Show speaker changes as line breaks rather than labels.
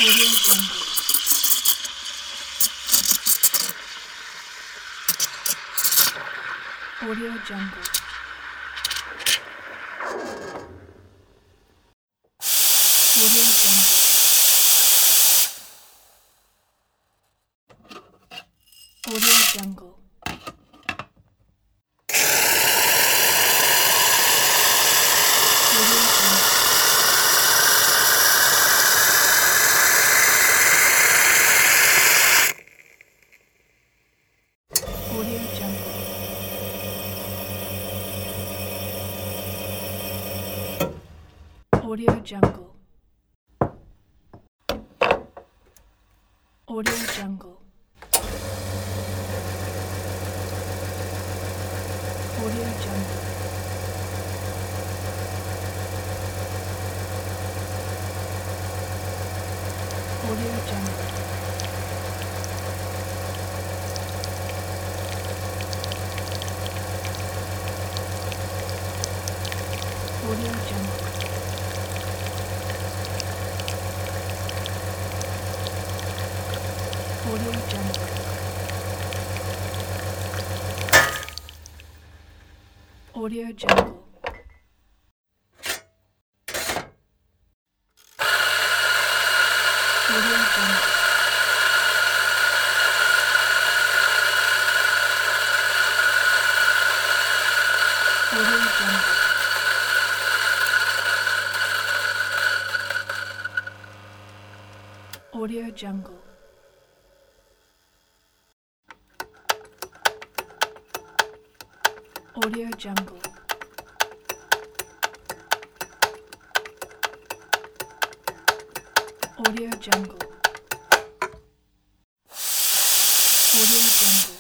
Audio Jungle. Audio Jungle. Audio Jungle. Audio Jungle. Audio Jungle. Audio Jungle. Audio Jungle. Audio Jungle. Audio Jungle. Audio Jungle. Audio Jungle. Audio Jungle. Audio Jungle. Audio Jungle. Audio Jungle. Audio Jungle.